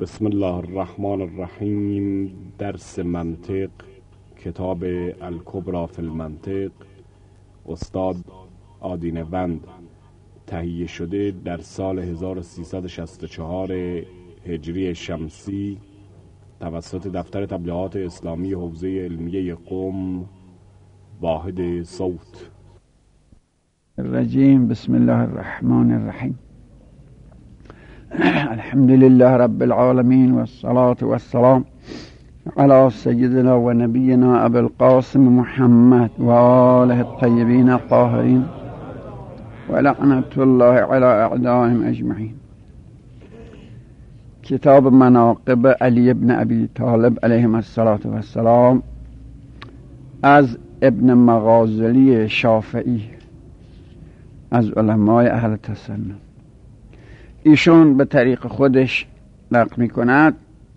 بسم الله الرحمن الرحیم. درس منطق، کتاب الکبری فی المنطق، استاد آدینوند، تهیه شده در سال 1364 هجری شمسی توسط دفتر تبلیغات اسلامی حوزه علمیه قم، واحد صوت. الرجیم. بسم الله الرحمن الرحیم. الحمد لله رب العالمين والصلاة والسلام على سيدنا ونبينا أبي القاسم محمد وآله الطيبين الطاهرين ولعنة الله على أعدائهم أجمعين. کتاب مناقب علی بن ابی طالب علیه الصلاة والسلام از ابن مغازلی شافعی، از علمای اهل تسنن. ایشون به طریق خودش نقل می کند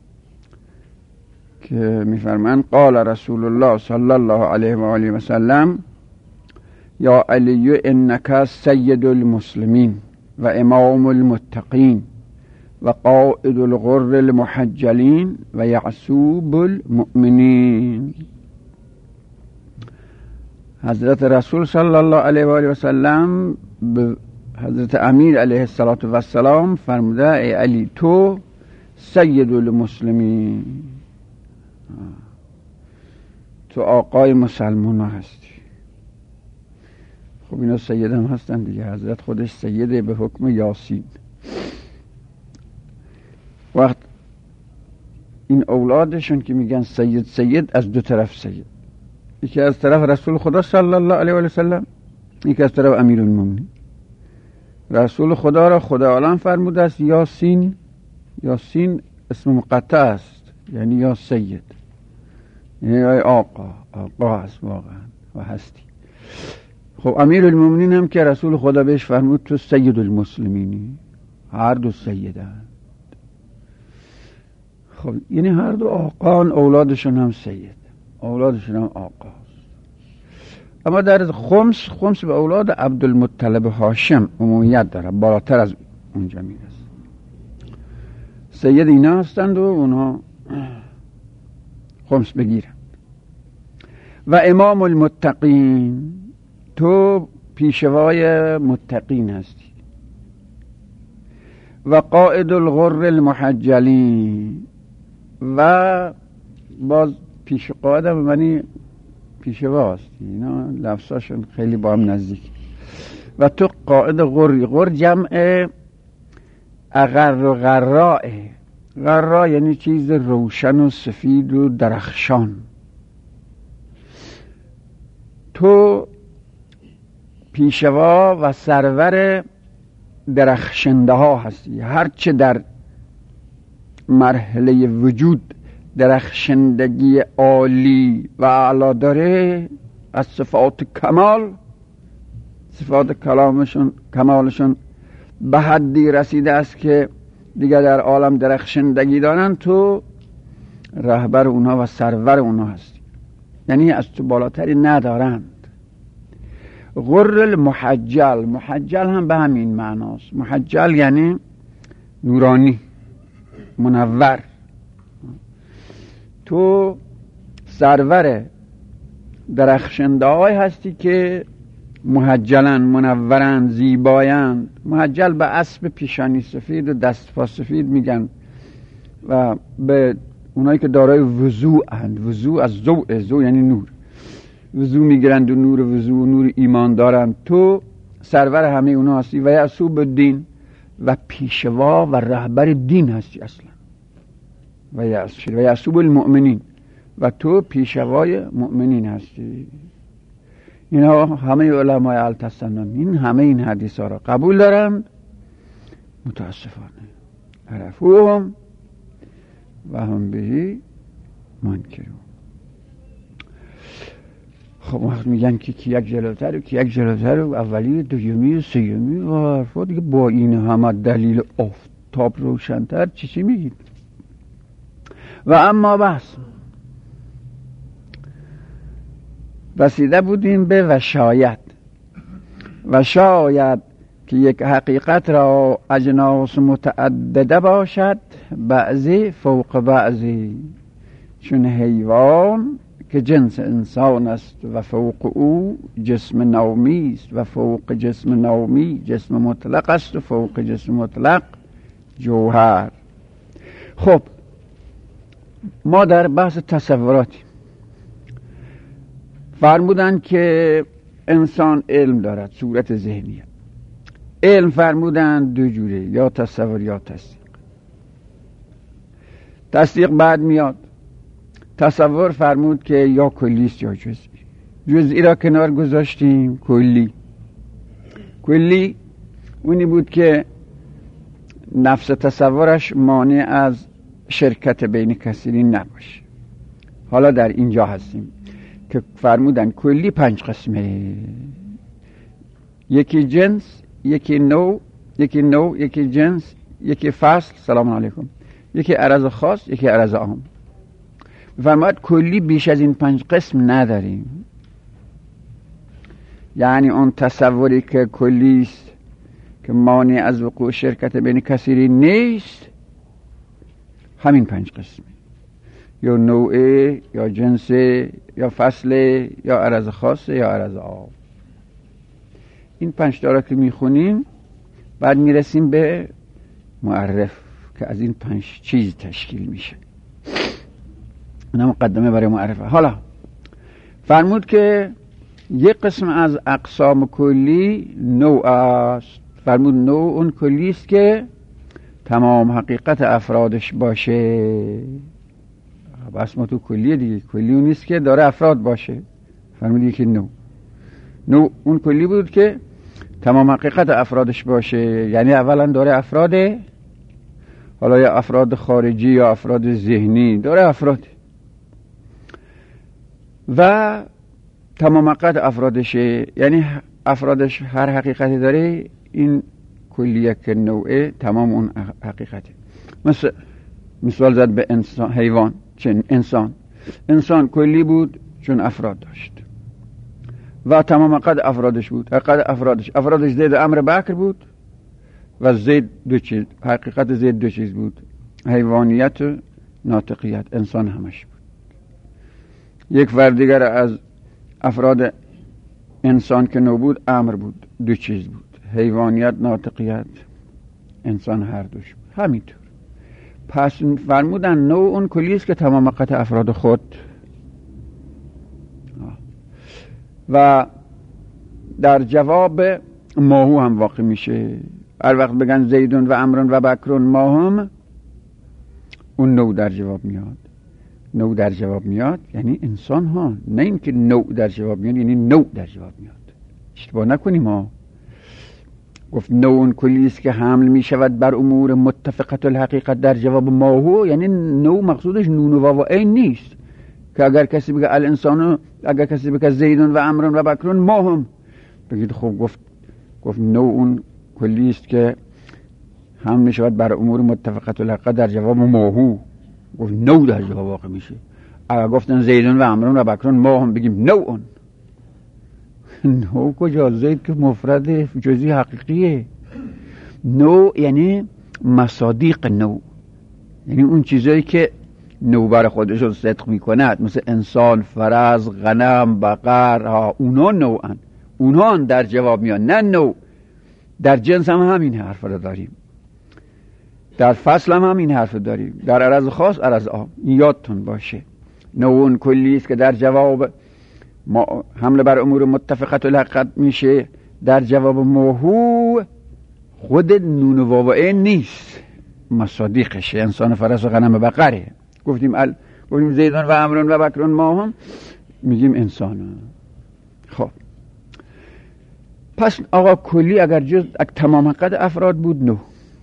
که می فرماند قال رسول الله صلی الله علیه و آله و سلم یا علی انک سید المسلمین و امام المتقین و قائد الغر المحجلین و یعصوب المؤمنین. حضرت رسول صلی الله علیه و آله و سلم به حضرت امیر علیه السلام فرموده ای علی تو سید المسلمین، تو آقای مسلمان هستی. خب اینا سید هم هستن دیگه، حضرت خودش سیده به حکم یاسین. وقت این اولادشون که میگن سید از دو طرف سید، یکی از طرف رسول خدا صلی الله علیه و سلم، یکی از طرف امیر المومنین. رسول خدا را خدا عالم فرموده است یاسین. یاسین اسم مقطع است، یعنی یا سید، یعنی آقا هست واقعا و هستی. خب امیر المومنین هم که رسول خدا بهش فرمود تو سید المسلمینی، هر دو سیدند. خب یعنی هر دو آقان، اولادشون هم سید، اولادشون هم آقا. اما در خمس به اولاد عبدالمطلب هاشم عمومیت داره، بالاتر از اونجا میرسه. سید اینا هستند و اونها خمس بگیرند. و امام المتقین، تو پیشوای متقین هستی. و قائد الغر المحجلین، و باز پیش قائد هم منی پیشوا هستی. اینا لفظاشون خیلی با هم نزدیک. و تو قائد غری، غر جمع اغر و غرائه. غرا یعنی چیز روشن و سفید و درخشان. تو پیشوا و سرور درخشنده ها هستی. هرچه در مرحله وجود درخشندگی عالی و اعلا داره، از صفات کمال، صفات کمالشون به حدی رسیده است که دیگر در عالم درخشندگی دارن، تو رهبر اونها و سرور اونها هستی، یعنی از تو بالاتری ندارند. غر المحجل، محجل هم به همین معناست. محجل یعنی نورانی، منور. تو سرور درخشنده های هستی که محجلن، منورن، زیبایند. محجل به اسب پیشانی سفید و دست پا سفید میگن و به اونایی که دارای وضوء اند. وضوء از ضوء یعنی نور، وضوء میگیرند و نور وضوء و نور ایمان دارند. تو سرور همه اونا هستی. و یعصوب الدین، و پیشوا و رهبر دین هستی اصلا. و یعصوب المؤمنین، و تو پیشوای مؤمنین هستی. اینا همه علمای التسنن این همه این حدیث ها را قبول دارند، متاسفانه عرفوهم و هم بهی منکرون. خب وقت میگن که کی یک جلوتر و اولی دومی و سیومی و حرفا دیگه، با این همه دلیل آفتاب روشن‌تر چی میگید؟ و اما بس رسیده بودیم به و شاید که یک حقیقت را اجناس متعدده باشد، بعضی فوق بعضی، چون حیوان که جنس انسان است و فوق او جسم نومی است و فوق جسم نومی جسم مطلق است و فوق جسم مطلق جوهر. خب ما در بحث تصوراتی فرمودن که انسان علم دارد، صورت ذهنیه. علم فرمودن دو جوره، یا تصور یا تصدیق. تصدیق بعد میاد. تصور فرمود که یا کلیست یا جزئی. جزئی را کنار گذاشتیم. کلی اونی بود که نفس تصورش مانع از شرکت بین کثیرین نباشه. حالا در اینجا هستیم که فرمودن کلی 5 قسمه: یکی جنس، یکی نوع، یکی جنس، یکی فصل، سلام علیکم، یکی عرض خاص، یکی عرض عام. فرمود کلی بیش از این 5 قسم نداریم. یعنی اون تصوری که کلیست که مانع از وقوع شرکت بین کثیرین نیست، همین 5 قسمه: یا نوعه، یا جنسه، یا فصله، یا عرض خاصه، یا عرض عام. این 5 تا را که میخونیم بعد میرسیم به معرف که از این 5 چیز تشکیل میشه. اینا مقدمه برای معرفه. حالا فرمود که یک قسم از اقسام کلی نوع است. فرمود نوع اون کلی است که تمام حقیقت افرادش باشه. بس ما تو کلیه دیگه، کلی اون نیست که داره افراد باشه. فرمود یکی نوع اون کلی بود که تمام حقیقت افرادش باشه، یعنی اولا داره افراده، حالا یا افراد خارجی یا افراد ذهنی، داره افراد و تمام حقیقت افرادشه، یعنی افرادش هر حقیقتی داره. این کلیه که نوعه تمام اون حقیقته. مثال زد به انسان، حیوان، چون انسان کلی بود چون افراد داشت و تمام حقیقت افرادش بود. افرادش زید امر بکر بود و زید دو چیز، حقیقت زید 2 چیز بود: حیوانیت و ناطقیت. انسان همش بود. یک فرد دیگر از افراد انسان که نو بود امر بود، 2 چیز بود: حیوانیت، ناطقیت. انسان هر دوش بود. همینطور. پس فرمودن نوع اون کلیست که تمام حقیقت افراد خود. و در جواب ماهو هم واقع میشه. هر وقت بگن زیدون و عمرون و بکرون ماهم، اون نوع در جواب میاد. یعنی انسان ها، نه این که نوع در جواب میاد، یعنی نوع در جواب میاد. اشتباه نکنیم ها. گفت نوع اون کلیست که حمل میشود بر امور متفقت الحقیقت در جواب ماهو، یعنی نوع مقصودش نون و واو عین نیست که اگر کسی بگه الانسانو، اگر کسی بگه زیدون و عمرون و بکرون ماهم، بگید خب گفت نوع اون کلیست که حمل میشود بر امور متفقت الحقیقت در جواب ماهو. گفت نوع در جواب واقع میشه. اگر گفتن زیدون و عمرون و بکرون ماهم، بگیم نوعون. نوع کجا؟ زید که مفرد جزئی حقیقیه. نوع یعنی مصادیق نوع، یعنی اون چیزایی که نوع بر خودشون صدق میکند، مثل انسان، فرز، غنم، بقر، اونا نوعن. اونها در جواب میان، نه نوع. در جنس هم همین حرف رو داریم، در فصل هم همین حرف داریم، در عرض خاص، عرض عام. یادتون باشه نوع اون کلی است که در جواب حمله بر امور متفقت الحقیقت میشه. در جواب موهو خود نون و واو عین نیست، مصادیقشه. انسان، فرس و غنم و بقره. گفتیم زیدون و عمرون و بکرون ماهم، میگیم انسان. خب پس آقا کلی اگر جز تمام حقیقت افراد بود نو.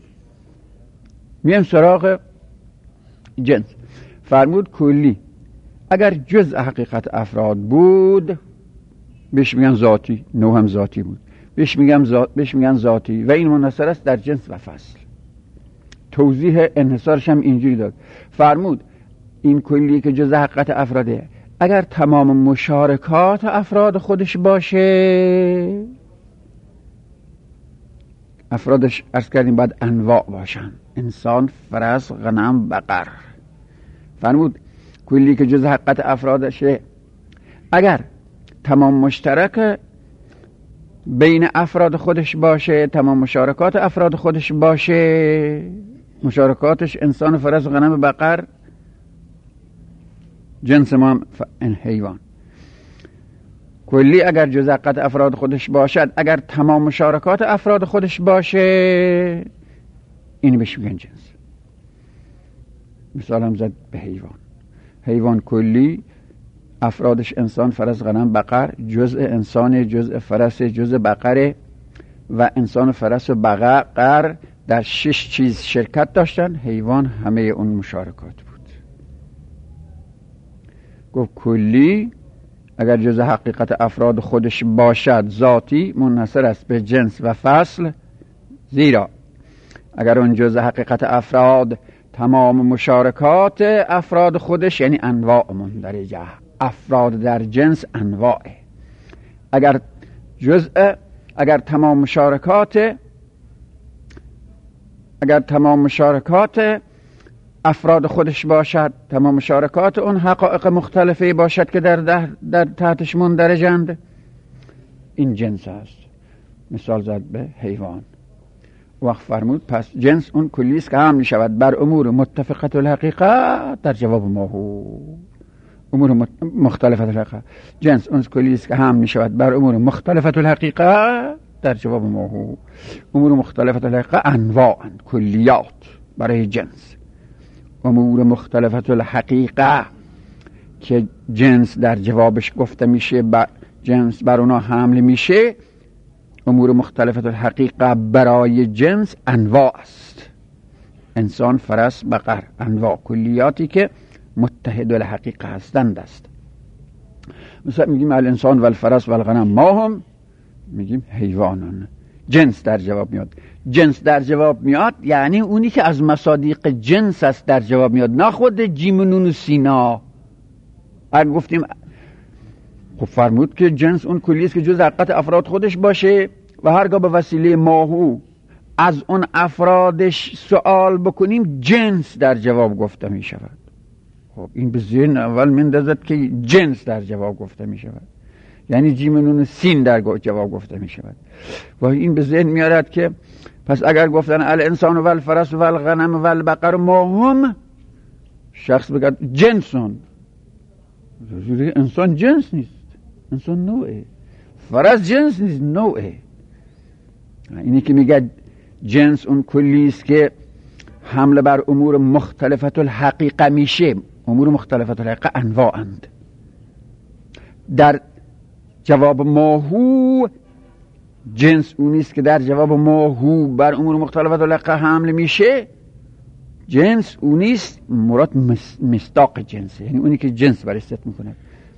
میام سراغ جنس. فرمود کلی اگر جز حقیقت افراد بود بهش میگن ذاتی. نو هم ذاتی بود، بهش میگن ذاتی و این منحصر است در جنس و فصل. توضیح انحصارش هم اینجوری داد. فرمود این کلی که جز حقیقت افراده اگر تمام مشارکات افراد خودش باشه، افرادش عرض کردیم باید انواع باشن، انسان، فرس، غنم، بقر. فرمود کلی که جز حقیقت افرادشه اگر تمام مشترک بین افراد خودش باشه، تمام مشارکات افراد خودش باشه، مشارکاتش انسان، فرس، غنم، بقر، جنس ما این حیوان کلی اگر جز حقیقت افراد خودش باشد، اگر تمام مشارکات افراد خودش باشه، این بهش میگن جنس. مثال هم زد به حیوان. حیوان کلی افرادش انسان، فرس، غنم، بقر، جزء انسان، جزء فرس، جزء بقره و انسان، فرس و بقر در 6 چیز شرکت داشتن. حیوان همه اون مشارکات بود. گفت کلی اگر جزء حقیقت افراد خودش باشد، ذاتی منحصر است به جنس و فصل، زیرا اگر اون جزء حقیقت افراد تمام مشارکات افراد خودش، یعنی انواع مندرجه، افراد در جنس انواعه، اگر تمام مشارکات افراد خودش باشد، تمام مشارکات اون حقایق مختلفه باشد که در تحتش مندرجند، این جنس است. مثال زد به حیوان. وقت فرمود پس جنس اون کلی است که هم می شود بر امور متفقه الحقیقه در جواب ماهو. امور مختلفه الحقیقه، جنس اون کلی است که هم می شود بر امور مختلفه الحقیقه در جواب ماهو. امور مختلفه الحقیقه انواع، کلیات برای جنس. امور مختلفه الحقیقه که جنس در جوابش گفته میشه، جنس بر اونا حمل میشه. امور مختلفه الحقیقه برای جنس انواع است، انسان، فرس، بقر، انواع، کلیاتی که متحد الحقیقه هستند است. مثلا میگیم الانسان و الفرس و الغنم ما هم، میگیم حیوانان. جنس در جواب میاد. جنس در جواب میاد یعنی اونی که از مصادیق جنس است در جواب میاد، نه خود جیم و نون و سینا. اگر گفتیم خب فرمود که جنس اون کلی است که جز حقیقت افراد خودش باشه و هرگاه به وسیله ماهو از اون افرادش سوال بکنیم، جنس در جواب گفته می شود. خب این به ذهن اول مندازد که جنس در جواب گفته می شود، یعنی جیم نون سین در جواب گفته می شود. و این به ذهن میارد که پس اگر گفتن الانسان و الفرس و الغنم و البقر ما هم، شخص بگد جنسون، انسان جنس نیست، انسان نوعه. فرس جنس نیست، نوعه. اینی که میگه جنس اون کلی است که حمله بر امور مختلفت الحقیقه میشه. امور مختلفت الحقیقه انواعند. در جواب ماهو جنس اون است که در جواب ماهو بر امور مختلفت الحقیقه حمله میشه. جنس اونیست، مراد مصداق جنسه، یعنی اونی که جنس برش صدق میکند.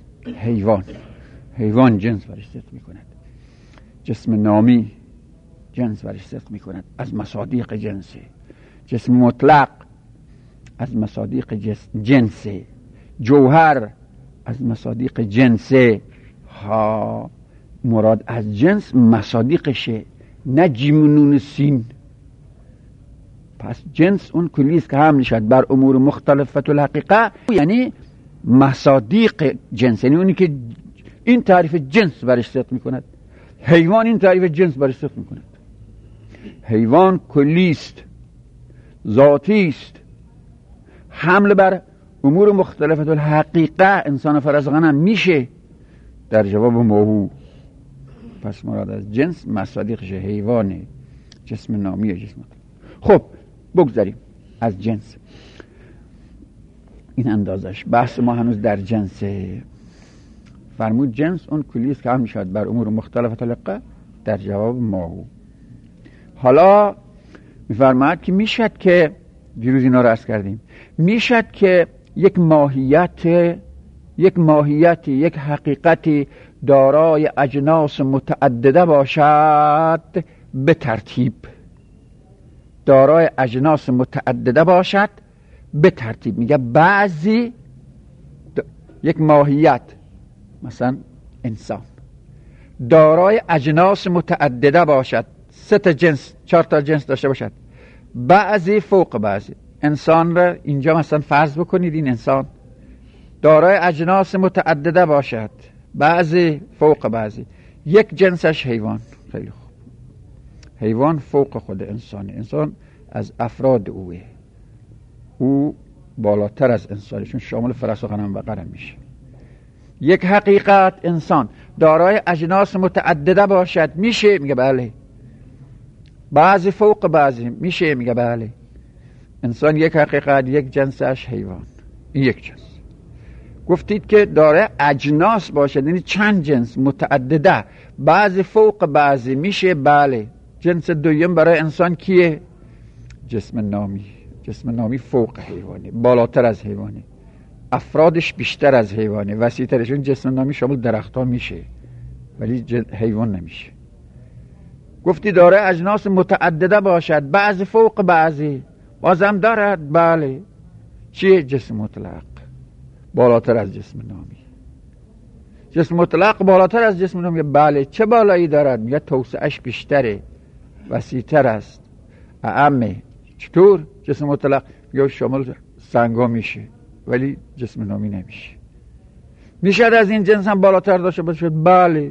حیوان جنس برش صدق میکند. جسم نامی جنس برش صدق میکند، از مصادیق جنسه. جسم مطلق از مصادیق جنسه. جوهر از مصادیق جنسه. ها مراد از جنس مصادیقشه، نه جیمنون سین. پس جنس اون کلی است که حمل شد بر امور مختلفت الحقیقه، یعنی مصادیق جنس، یعنی اونی که این تعریف جنس برش صدق میکند. حیوان این تعریف جنس برش صدق میکند. حیوان کلی است، ذاتی است، حمل بر امور مختلفت الحقیقه انسان فرس غنم میشه در جواب موهو. پس مراد از جنس مصادیقش حیوانه، جسم نامی جسم. خب بگذاریم از جنس، این اندازش. بحث ما هنوز در جنسه. فرمود جنس اون کلی است که هم میشد بر امور مختلفت الحقیقه در جواب ماهو. حالا میفرماید که میشد که دیروز اینا رو عرض کردیم، میشد که یک ماهیتی، یک حقیقتی دارای اجناس متعدده باشد به ترتیب. دارای اجناس متعدده باشد به ترتیب. میگه بعضی یک ماهیت، مثلا انسان، دارای اجناس متعدده باشد، 3 تا جنس 4 تا جنس داشته باشد، بعضی فوق بعضی. انسان را اینجا مثلا فرض بکنید این انسان دارای اجناس متعدده باشد، بعضی فوق بعضی. یک جنسش حیوان. خیلی خوب، حیوان فوق خود انسان، انسان از افراد اوه، او بالاتر از انسانه، چون شامل فرس و غنم و بقره میشه. یک حقیقت انسان دارای اجناس متعدده باشد، میشه؟ میگه بله. بعضی فوق بعضی، میشه؟ میگه بله. انسان یک حقیقت، یک جنسش حیوان، این یک جنس. گفتید که داره اجناس باشد، یعنی چند جنس متعدده، بعضی فوق بعضی، میشه؟ بله. جنس دوم برای انسان کیه؟ جسم نامی. جسم نامی فوق حیوانه، بالاتر از حیوانه، افرادش بیشتر از حیوانه، وسیع‌ترشون. جسم نامی شامل درخت‌ها میشه ولی حیوان نمیشه. گفتی داره اجناس متعدده باشد، بعضی فوق بعضی، بازم دارد. بله. چیه؟ جسم مطلق، بالاتر از جسم نامی. جسم مطلق بالاتر از جسم نامی. بله. چه بالایی دارد؟ میگه توسعه‌اش بیشتره، وسیع‌تر است، اعمه. چطور؟ جسم مطلق یا شامل سنگا میشه ولی جسم نامی نمیشه. میشد از این جنس هم بالاتر داشته باشه؟ بله.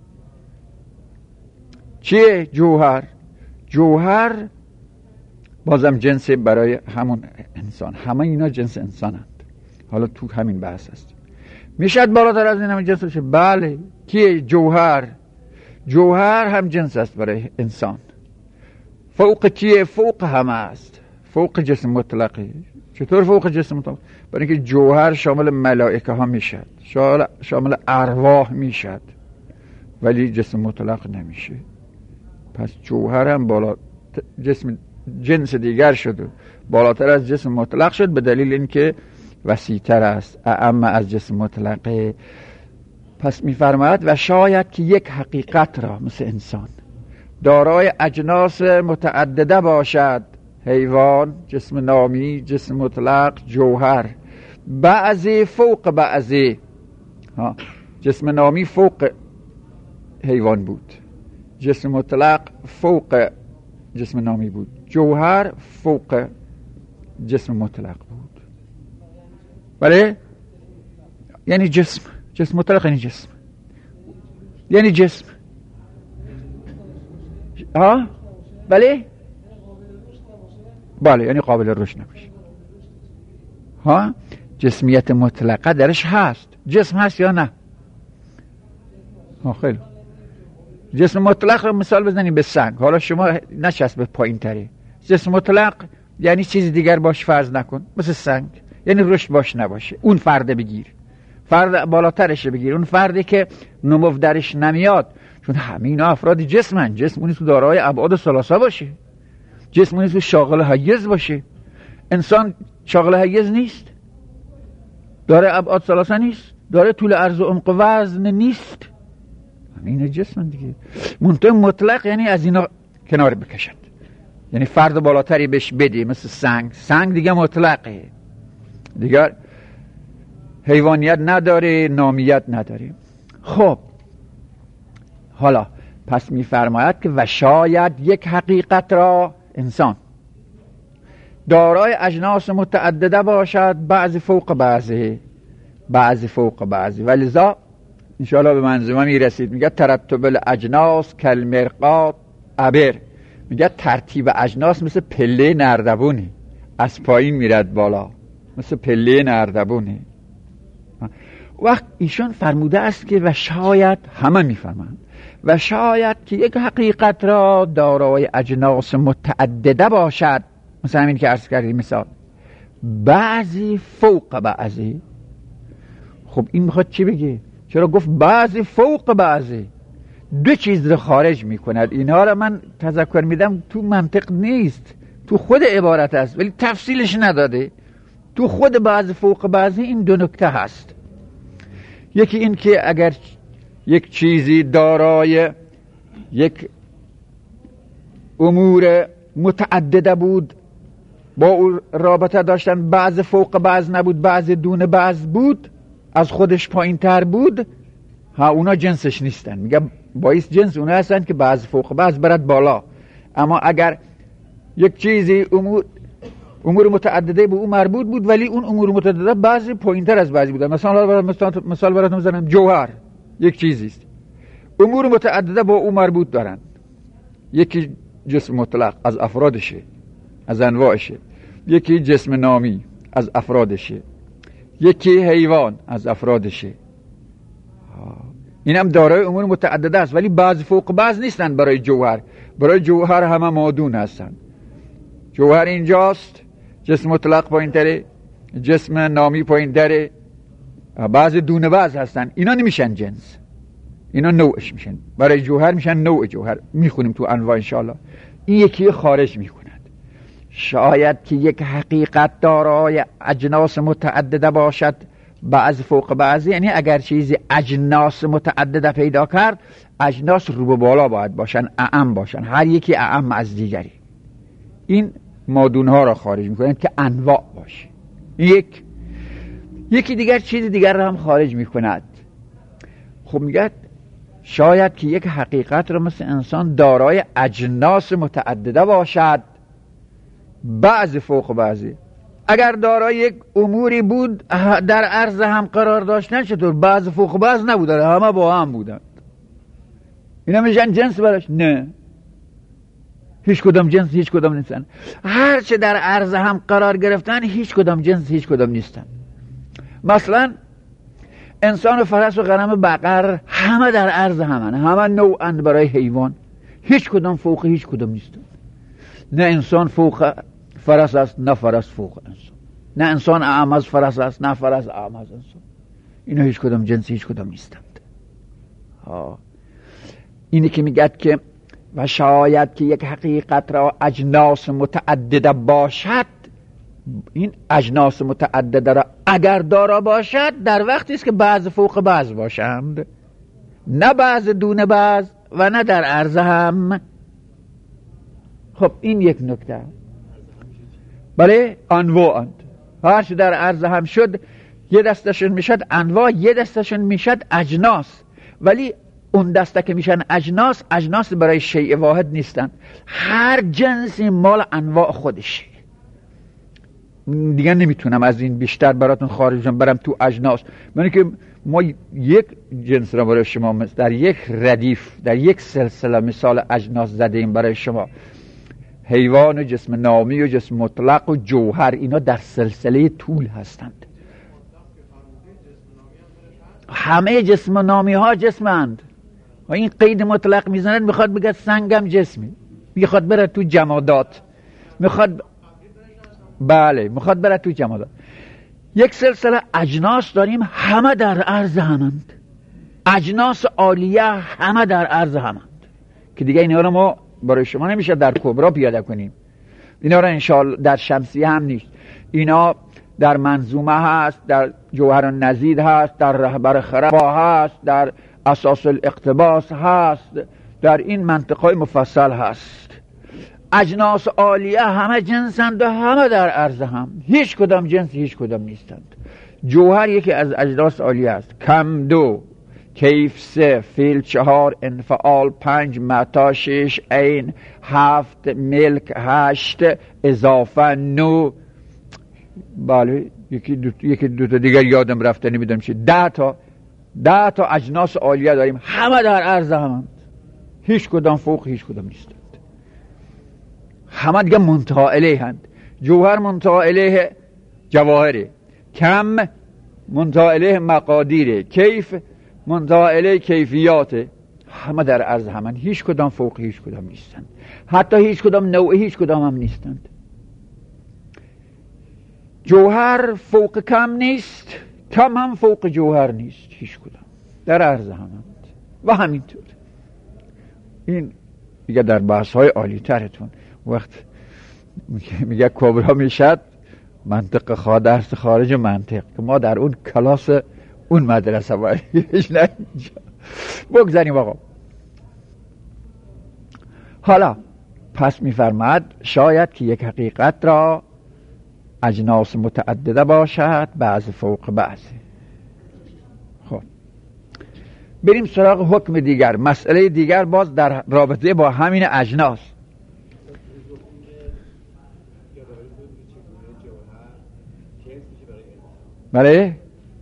چیه؟ جوهر. جوهر بازم جنس برای همون انسان، همه اینا جنس انسانند. حالا تو همین بحث هستیم. میشد بالاتر از این همین جنس باشه؟ بله. کیه؟ جوهر. جوهر هم جنس است برای انسان. فوق کیه؟ فوق همه است، فوق جسم مطلقه. چطور فوق جسم مطلق؟ برای اینکه جوهر شامل ملائکه ها میشد، شامل ارواح میشد ولی جسم مطلق نمیشه. پس جوهر هم بالا جنس دیگر شد، بالاتر از جسم مطلق شد، به دلیل اینکه وسیع‌تر است، اعم از جسم مطلقه. پس میفرماید و شاید که یک حقیقت را مثل انسان دارای اجناس متعدده باشد، حیوان، جسم نامی، جسم مطلق، جوهر، بعضی فوق بعضی. جسم نامی فوق حیوان بود، جسم مطلق فوق جسم نامی بود، جوهر فوق جسم مطلق بود. بله؟ یعنی جسم مطلق یعنی جسم بله؟ بله، یعنی قابل رشد نباشه. جسمیت مطلقه درش هست. جسم هست یا نه؟ خیلی. جسم مطلق رو مثال بزنیم به سنگ. حالا شما نچسب پایین تری. جسم مطلق یعنی چیز دیگر باش فرض نکن، مثل سنگ، یعنی رشد باش نباشه. اون فرد بگیر، فرد بالاترش بگیر، اون فردی که نمو درش نمیاد. چون همین افراد جسمن. جسم اونی تو دارای ابعاد ثلاثه باشه، جسم اونی تو شاغل حیز باشه. انسان شاغل حیز نیست، داره ابعاد ثلاثه نیست، داره طول عرض و عمق و وزن نیست. همین جسمن دیگه. منتهی مطلق یعنی از اینا کنار بکشد، یعنی فرد بالاتری بهش بدی، مثل سنگ دیگه مطلقه، دیگر حیوانیت نداره، نامیت نداره. خب حالا پس میفرماید که و شاید یک حقیقت را انسان دارای اجناس متعدده باشد، بعضی فوق بعضی، ولذا انشاءالله به منظومه میرسید. میگه ترتب الاجناس کالمرقات عبر. میگه ترتیب اجناس مثل پله نردبونه، از پایین میرد بالا، مثل پله نردبونه. وقت ایشان فرموده است که و شاید، همه میفهمند، و شاید که یک حقیقت را دارای اجناس متعدده باشد، مثل همین که عرض کردیم مثال، بعضی فوق بعضی. خب این میخواد چی بگه؟ چرا گفت بعضی فوق بعضی؟ دو چیز رو خارج میکند. اینها رو من تذکر میدم، تو منطق نیست، تو خود عبارت است، ولی تفصیلش نداده. تو خود بعضی فوق بعضی این دو نکته هست. یکی این که اگر یک چیزی دارای یک امور متعدده بود، با او رابطه داشتن، بعض فوق بعض نبود، بعض دون بعض بود، از خودش پایین تر بود، اونا جنسش نیستن. میگه باعث جنس اونا هستن که بعض فوق بعض برد بالا. اما اگر یک چیزی امور متعدده به اون مربوط بود ولی اون امور متعدده بعضی پایین‌تر از بعضی بودن، مثال براتون بزنم، جوهر یک چیزی است، امور متعدده با اون مربوط دارن. یکی جسم مطلق از افرادشه، از انواعشه، یکی جسم نامی از افرادشه، یکی حیوان از افرادشه. این هم دارای امور متعدده است ولی بعض فوق بعض نیستن. برای جوهر همه مادون هستن. جوهر اینجاست، جسم مطلق پایین تره، جسم نامی پایین تره، بعض دونه بعض هستن. اینا نمیشن جنس، اینا نوعش میشن. برای جوهر میشن نوع جوهر، میخونیم تو انواع انشاءالله. این یکی خارج میکند. شاید که یک حقیقت دارای اجناس متعدده باشد بعض فوق بعضی، یعنی اگر چیزی اجناس متعدده پیدا کرد، اجناس رو به بالا باید باشن، اعم باشن، هر یکی اعم از دیگری. این مادونها را خارج میکنند که انواع باشه. یکی دیگر چیز دیگر را هم خارج میکند. خب میگه شاید که یک حقیقت را مثل انسان دارای اجناس متعدده باشد بعض فوق بعضی. اگر دارای یک اموری بود در عرض هم قرار داشتن، چطور بعض فوق بعض نبودن، همه با هم بودن، اینا میشن جنس براش؟ نه، هیچ کدام جنس هیچ کدام نیستن. هر چه در عرض هم قرار گرفتن هیچ کدام جنس هیچ کدام نیستن. مثلا انسان و فرس و غنم بقر همه در عرض همن، همه نوعند برای حیوان، هیچ کدام فوق هیچ کدام نیستن. نه انسان فوق فرس است، نه فرس فوق انسان، نه انسان اعم از فرس است، نه فرس اعم از انسان. اینا هیچ کدام جنس هیچ کدام نیستند. اینی که میگد که و شاید که یک حقیقت را اجناس متعدده باشد، این اجناس متعدده را اگر دارا باشد در وقتی است که بعض فوق بعض باشند، نه بعض دونه بعض و نه در عرض هم. خب این یک نکته. بله انواعند، هر چه در عرض هم شد یه دستشون میشد انواع، یه دستشون میشد اجناس. ولی اون دسته که میشن اجناس برای شیء واحد نیستن، هر جنسی مال انواع خودشه. دیگه نمیتونم از این بیشتر براتون خارجم برم تو اجناس. من که ما یک جنس را برای شما در یک ردیف، در یک سلسله مثال اجناس زدیم برای شما. حیوان و جسم نامی و جسم مطلق و جوهر، اینا در سلسله طول هستند. همه جسم نامی ها جسمند و این قید مطلق میزند، میخواد بگه سنگم جسمی، میخواد بره تو جمادات، میخواد بره تو جمادات. یک سلسله اجناس داریم همه در عرض همند، اجناس عالیه همه در عرض همند که دیگه اینا رو ما برای شما نمیشه در کبرا پیاده کنیم. اینا رو انشاءالله در شمسیه هم نیست، اینا در منظومه هست، در جوهر النزید هست، در رهبر خرفا هست، در اساس الاقتباس هست، در این منطقه مفصل هست. اجناس عالیه همه جنسند و همه در عرض هم، هیچ کدام جنس هیچ کدام نیستند. جوهر یکی از اجناس عالیه است. کم 2، کیف 3، فیل 4، انفعال 5، متا 6، عین 7، ملک 8، اضافه 9. بله یکی دو تا دیگر یادم رفته نمیدونم چی. 10 تا اجناس عالیه داریم، همه در عرض همند، هیچ کدام فوق هیچ کدام نیستند، همه دیگه منتهی الیه هند. جوهر منتهی الیه جواهره، کم منتهی الیه مقادیره، کیف منتهی الیه کیفیاته، همه در عرض همند، هیچ کدام فوق هیچ کدام نیستند، حتی هیچ کدام نوع هیچ کدام هم نیستند. جوهر فوق کم نیست، کم هم فوق جوهر نیست، هیچ کدام در عرض همند و همینطور. این دیگه در بحث های عالی ترتون وقت میگه کبرا میشد منطق درس خارج منطق که ما در اون کلاس اون مدرسه باید نه بگذاریم. آقا حالا پس میفرماد شاید که یک حقیقت را اجناس متعدده باشد بعض فوق بعض. خب بریم سراغ حکم دیگر، مسئله دیگر باز در رابطه با همین اجناس. بله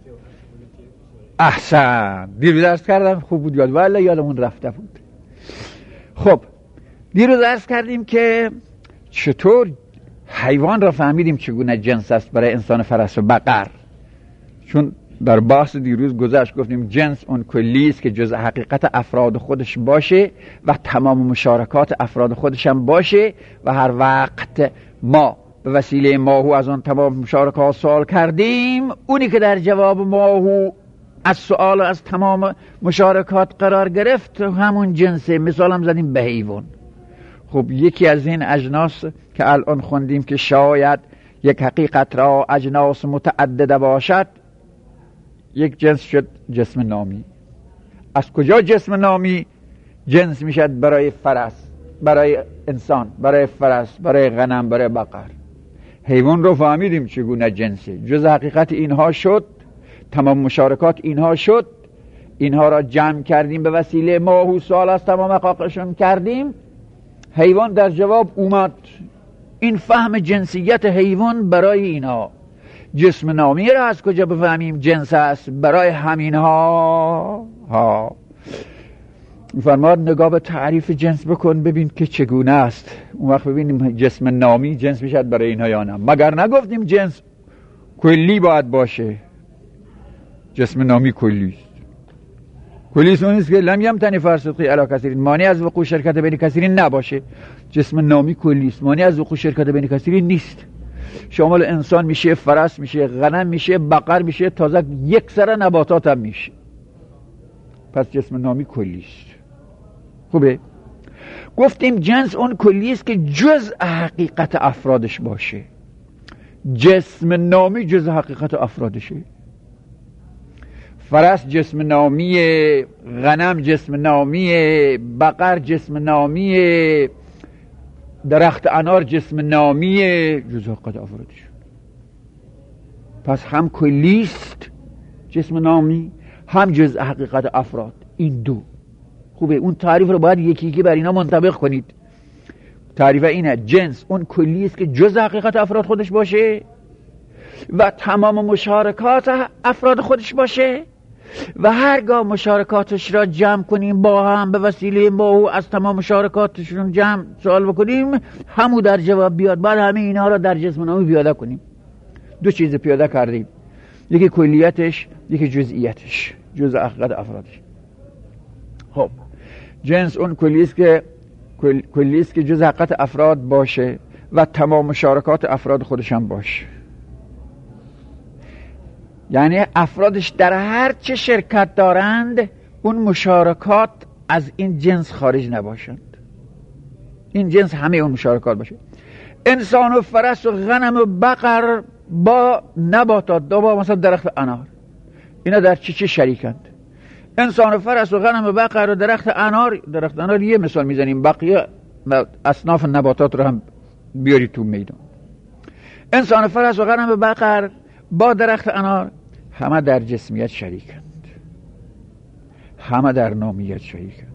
احسن، دیروز درس کردم خوب بود یاد، ولی یادمون رفته بود. خب دیروز درس کردیم که چطور حیوان را فهمیدیم چگونه جنس است برای انسان فرس و بقر. چون در بحث دیروز گذشت گفتیم جنس اون کلی است که جزء حقیقت افراد خودش باشه و تمام مشارکات افراد خودش هم باشه و هر وقت ما به وسیله ماهو از آن تمام مشارکات سوال کردیم، اونی که در جواب ماهو از سوال و از تمام مشارکات قرار گرفت همون جنسه. مثال هم زدیم به حیوان. خب یکی از این اجناس که الان خوندیم که شاید یک حقیقت را اجناس متعدده باشد، یک جنس شد جسم نامی. از کجا جسم نامی جنس میشد؟ برای فرس، برای انسان، برای فرس، برای غنم، برای بقر. حیوان رو فهمیدیم چگونه جنسه، جز حقیقت اینها شد، تمام مشارکات اینها شد، اینها را جمع کردیم به وسیله ماهو، سوال از تمام حقایقشون کردیم، حیوان در جواب اومد. این فهم جنسیت حیوان برای اینها. جسم نامی را از کجا بفهمیم جنس است؟ برای همینها. فرماد نگاه به تعریف جنس بکن ببین که چگونه است، اون وقت ببینیم جسم نامی جنس میشد برای اینها یا نه. مگر نگفتیم جنس کلی باید باشه؟ جسم نامی کلی است. کلی است اونیست که لم یمتنی فرصدقی علی کثیرین، مانع از وقوع شرکت بین کثیرین نباشه. جسم نامی کلی است، مانع از وقوع شرکت بین کثیرین نیست. شامل انسان میشه، فرس میشه، غنم میشه، بقر میشه، تازه یک سر نباتات هم میشه. پس جسم نامی کلی است. خوبه؟ گفتیم جنس اون کلی است که جز حقیقت افرادش باشه. جسم نامی جز حقیقت افرادشه. فرس جسم نامی، غنم جسم نامی، بقر جسم نامی، درخت انار جسم نامی، جز حقیقت افرادش. پس هم کلیست جسم نامی، هم جز حقیقت افراد. این دو خوبه. اون تعریف رو باید یکی یکی بر اینا منطبق کنید. تعریف اینه جنس اون کلی است که جز حقیقت افراد خودش باشه و تمام مشارکات افراد خودش باشه و هرگاه مشارکاتش را جمع کنیم با هم به وسیله ما از تمام مشارکاتشون جمع سوال بکنیم همو در جواب بیاد. بعد همه اینها را در جسم نامی پیاده کنیم. دو چیز پیاده کردیم، یکی کلیتش، یکی جزئیتش، جزء حقیقت افرادش. خب جنس اون کلی است که جزء حقیقت افراد باشه و تمام مشارکات افراد خودش هم باشه. یعنی افرادش در هر چه شرکت دارند اون مشارکات از این جنس خارج نباشند. این جنس همه اون مشارکات باشه. انسان و فرس و غنم و بقر با نباتات، با مثلا درخت انار، اینا در چه شریکند؟ انسان و فرس و غنم و بقر و درخت انار یه مثال میزنیم، بقیه اصناف نباتات رو هم بیاری تو میدان. انسان و فرس و غنم و بقر با درخت انار همه در جسمیت شریکند، همه در نامیت شریکند،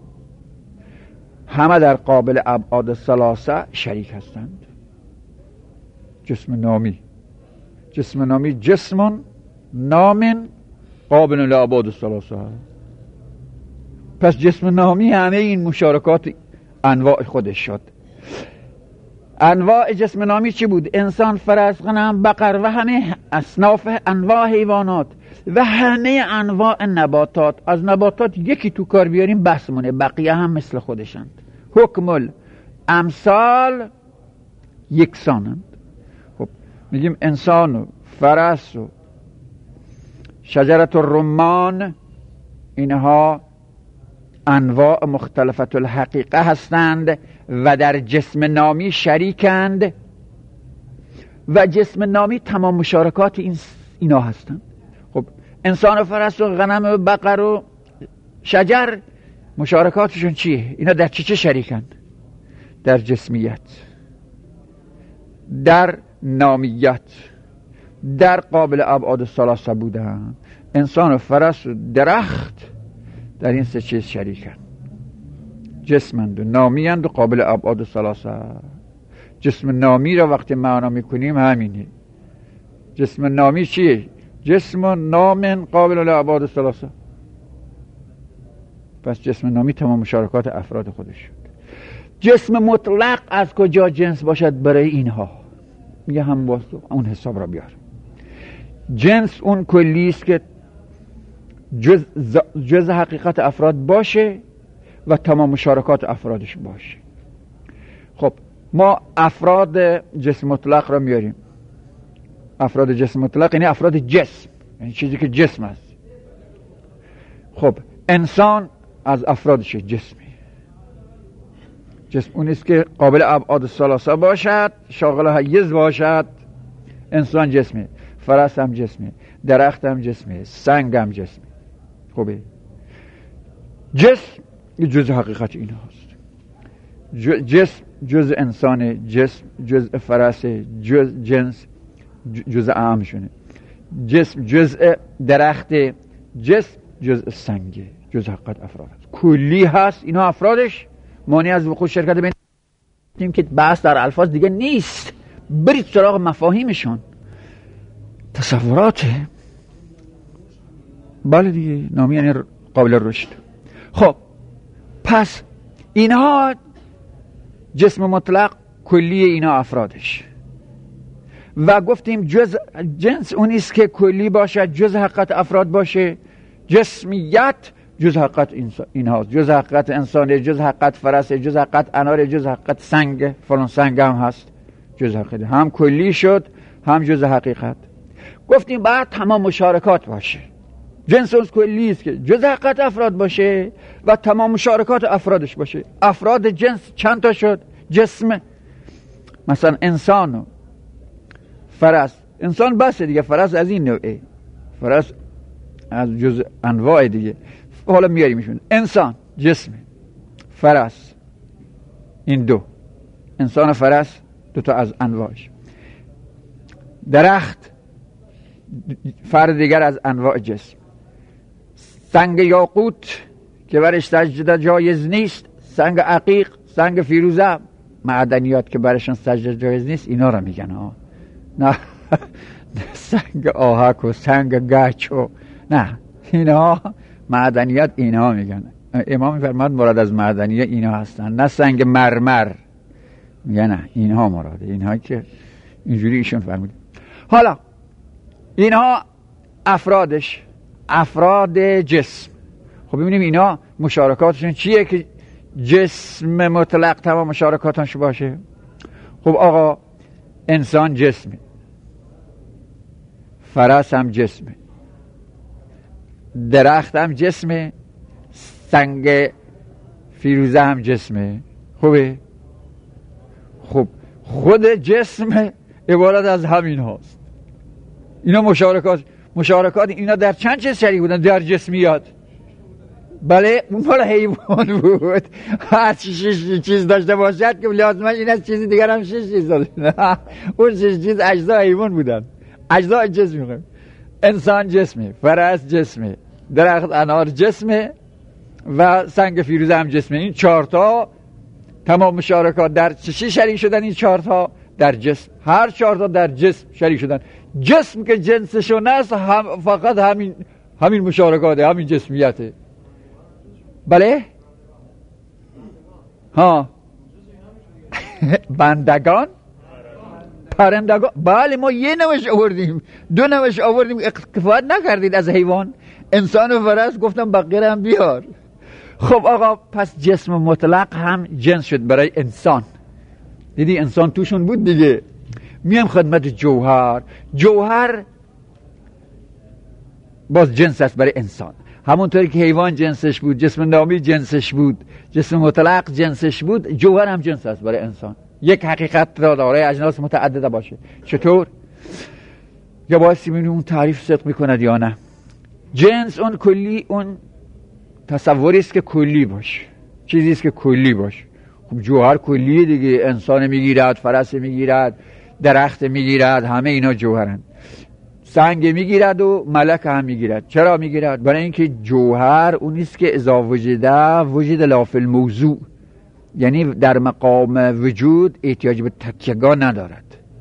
همه در قابل ابعاد ثلاثه شریک هستند. جسم نامی جسم نام قابل لابعاد ثلاثه. پس جسم نامی همه این مشارکات انواع خودش شد. انواع جسم نامی چی بود؟ انسان، فرس، غنم، بقر و همه اصناف انواع حیوانات و همه انواع نباتات. از نباتات یکی تو کار بیاریم بس مونه، بقیه هم مثل خودشند. حکم الامثال یکسانند. خب میگیم انسان و فرس و شجرت الرمان اینها انواع مختلفت الحقیقه هستند و در جسم نامی شریکند و جسم نامی تمام مشارکات اینا هستند. خب انسان و فرس و غنم و بقر و شجر مشارکاتشون چیه؟ اینا در چه شریکند؟ در جسمیت، در نامیت، در قابل ابعاد ثلاثه بودن. انسان و فرس و درخت در این سه چیز شریکند، جسمند و نامیند و قابل ابعاد ثلاثه. جسم نامی را وقتی معنا میکنیم همینه. جسم نامی چیه؟ جسم نام قابل للابعاد الثلاثه. پس جسم نامی تمام مشارکات افراد خودش شد. جسم مطلق از کجا جنس باشد برای اینها؟ میگه هم واسه اون حساب را بیار. جنس اون کلی است که جز حقیقت افراد باشه و تمام مشارکات افرادش باشه. خب ما افراد جسم مطلق را میاریم. افراد جسم مطلق یعنی افراد جسم، یعنی چیزی که جسم است. خب انسان از افرادش جسمی. جسم اون است که قابل ابعاد ثلاثه باشد، شاغل حیز باشد. انسان جسمی، فرس هم جسمی، درخت هم جسمی، سنگ هم جسمی. خوبه. جسم جز حقیقت این هست. جسم جز انسان، جسم جز فرس، جز جنس، جز اعمشونه. جسم جز درخت، جسم جز سنگ، جز حقیقت افراد هست. کلی هست. اینا افرادش مانع از وقوع شرکت بین که بحث در الفاظ دیگه نیست. برید سراغ مفاهیمشون. تصوراته. بله دیگه، نامی یعنی قابل رشد. خب پس اینها جسم مطلق کلی اینا افرادش. و گفتیم جنس اونیست که کلی باشد، جز حقیقت افراد باشه. جسمیت جز حقیقت این هاست. جز حقیقت انسانه، جز حقیقت فرسه، جز حقیقت اناره، جز حقیقت سنگ، فلان سنگ هم هست. جز حقیقت هم کلی شد هم جز حقیقت. گفتیم بعد تمام مشارکات باشه. جنس اون کلی است که جز حقیقت افراد باشه و تمام مشارکات افرادش باشه. افراد جنس چند تا شد؟ جسم مثلا انسان و فرس. انسان بسه دیگه، فرس از این نوعه، فرس از جز انواع دیگه. حالا میاریمشون. انسان جسم، فرس، این دو، انسان و فرس دو تا از انواعش. درخت فرد دیگر از انواع جسم. سنگ یاقوت که برش سجده جایز نیست، سنگ عقیق، سنگ فیروزه، معدنیات که برشان سجده جایز نیست، اینا رو میگن ها. نه سنگ آهک و سنگ گچ و نه، اینا معدنیات اینا میگن. امام میفرماد مراد از معدنیات اینا هستن، نه سنگ مرمر. میگن نه، اینها مراده، اینها که اینجوری ایشون فرمود. حالا اینها افرادش، افراد جسم. خب ببینیم اینا مشارکاتشون چیه که جسم مطلق تمام مشارکاتش باشه. خب آقا انسان جسمه، فرس هم جسمه، درخت هم جسمه، سنگ فیروزه هم جسمه. خوبه؟ خب خود جسم عبارت از همین هاست. اینا مشارکات اینا در چند چیز شریک بودن؟ در جسمیات. بله اون مال حیوان بود. هر چیز داشته باشد که لازمش این از چیزی دیگر هم 6 چیز داشته. اون 6 چیز اجزا حیوان بودن، اجزا جسم میگم. انسان جسمه، فرس جسمه، درخت انار جسمه و سنگ فیروزه هم جسمه. این 4 تا تمام مشارکات در چی شریک شدن؟ این 4 تا در جسم. هر 4 تا در جسم شریک شدن. جسم که جنسشون است فقط همین مشارکاته، همین جسمیته. بله ها. بندگان، پرندگان. بله ما یه نوش آوردیم، 2 نوش آوردیم، کفایت نکردید از حیوان. انسان و فرس گفتم بقیه هم بیار. خب آقا پس جسم مطلق هم جنس شد برای انسان. دیدی انسان توشون بود دیگه. میام خدمت جوهر. جوهر باز جنس است برای انسان. همونطوری که حیوان جنسش بود، جسم نامی جنسش بود، جسم مطلق جنسش بود، جوهر هم جنس است برای انسان. یک حقیقت را دارای اجناس متعدده باشه. چطور؟ یا بایستی ببینیم اون تعریف صدق میکند یا نه. جنس اون کلی، اون تصوری است که کلی باشه، چیزی است که کلی باشه. خب جوهر کلیه دیگه. انسان میگیرد، فرس میگیرد، درخت میگیرد، همه اینا جوهرند. سنگ میگیرد و ملک هم میگیرد. چرا میگیرد؟ برای اینکه جوهر اونیست که اذا وجده وجد لا فی الموضوع، یعنی در مقام وجود احتیاج به تکیه‌گاه ندارد.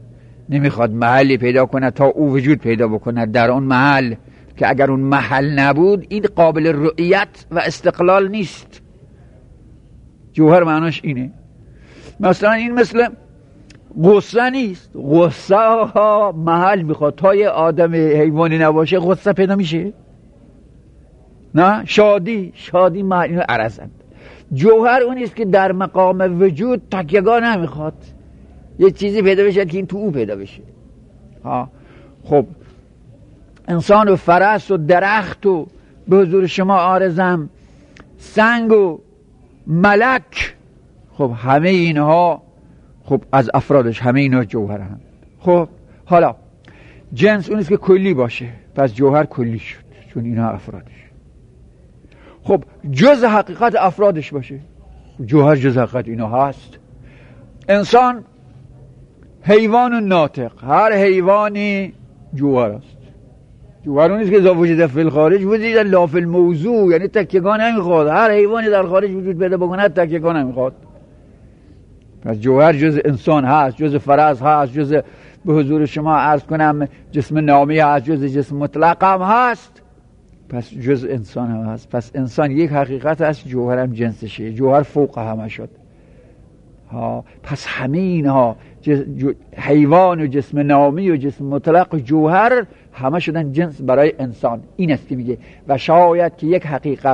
نمیخواد محلی پیدا کنه تا او وجود پیدا بکنه در اون محل، که اگر اون محل نبود این قابل رؤیت و استقلال نیست. جوهر معناش اینه. مثلا این مثل غصه نیست، غصه ها محل میخواد، تا یه آدم حیوانی نباشه غصه پیدا میشه؟ نه. شادی محل، اینو عرضند. جوهر اونیست که در مقام وجود تکیه‌گاه نمیخواد، یه چیزی پیدا بشه که این تو او پیدا بشه. خب انسان و فرس و درخت و به حضور شما عارضم سنگ و ملک، خب همه اینها خب از افرادش همه اینها جوهر هم. خب حالا جنس اونیست که کلی باشه، پس جوهر کلی شد چون اینها افرادش. خب جز حقیقت افرادش باشه، جوهر جز حقیقت اینا هست. انسان، حیوان و ناطق، هر حیوانی جوهر است. جوهر اونیست که وجود فی الخارج وجود لا فی الموضوع، یعنی تکیه‌گاه نمیخواد. هر حیوانی در خارج وجود پیدا بکنه تکیه‌گاه نمیخواد. پس جوهر جز انسان هست، جز فرض هست، جز به حضور شما عرض کنم جسم نامی هست، جز جسم مطلق هم هست، پس جز انسان هم هست. پس انسان یک حقیقت هست، جوهر هم جنسشه، جوهر فوق همه شد. پس همه اینها حیوان و جسم نامی و جسم مطلق و جوهر همه شدن جنس برای انسان. این است که میگه و شاید که یک